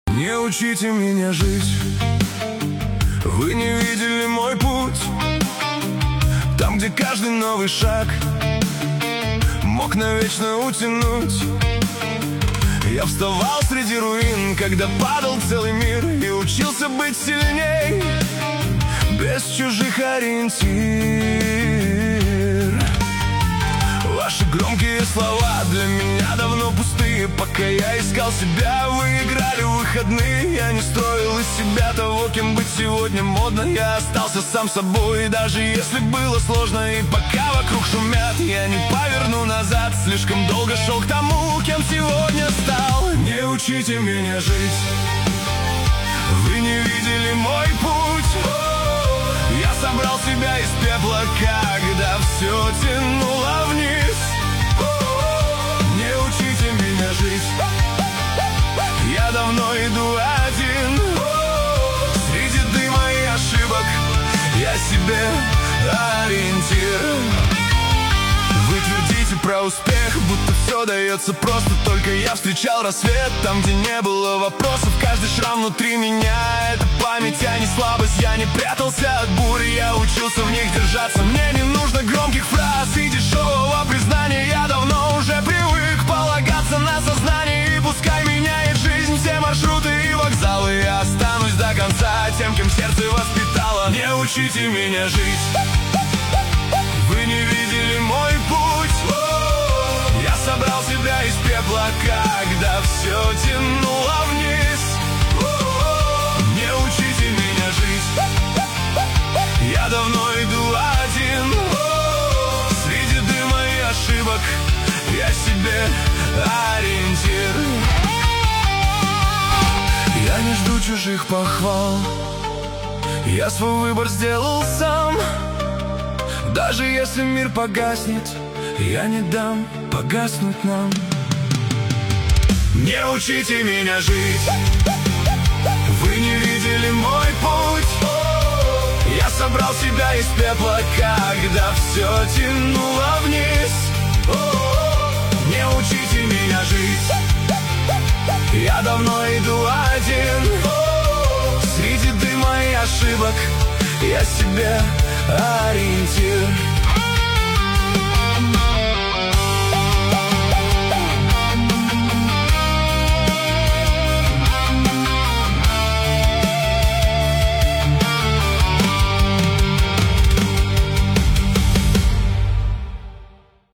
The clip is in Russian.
Не учите меня жить, вы не видели мой путь. Там, где каждый новый шаг мог навечно утянуть. Я вставал среди руин, когда падал целый мир, и учился быть сильней, без чужих ориентир. Ваши громкие слова для меня давно пустые. Пока я искал себя, вы играли в выходные. Я не строил из себя того, кем быть сегодня модно. Я остался сам собой, даже если было сложно. И пока вокруг шумят, я не поверну назад. Слишком долго шел к тому, кем сегодня стал. Не учите меня жить, вы не видели мой путь. Я собрал себя из пепла, когда все тянуло вниз. Не учите меня жить, я давно иду один. Среди дыма и ошибок я себе ориентир. Вы твердите про успех, будто все дается просто. Только я встречал рассвет там, где не было вопросов. Каждый шрам внутри меня — это память, а не слабость. Я не прятался от бурь, я учился в них держаться. Мне не нужно громких фраз и дешевого признания. Я давно уже привык полагаться на сознание. И пускай меняет жизнь все маршруты и вокзалы, я останусь до конца тем, кем сердце воспитало. Не учите меня жить, вы не видели мой путь. Я собрал себя из пепла, когда все тянуло вниз. Не учите меня жить, я давно иду один. Среди дыма и ошибок я себе ориентир. Я не жду чужих похвал, я свой выбор сделал сам. Даже если мир погаснет, я не дам погаснуть нам. Не учите меня жить, вы не видели мой путь. Я собрал себя из пепла, когда все тянуло вниз. Не учите меня жить, я давно иду один. Среди дыма и ошибок я себе ориентир.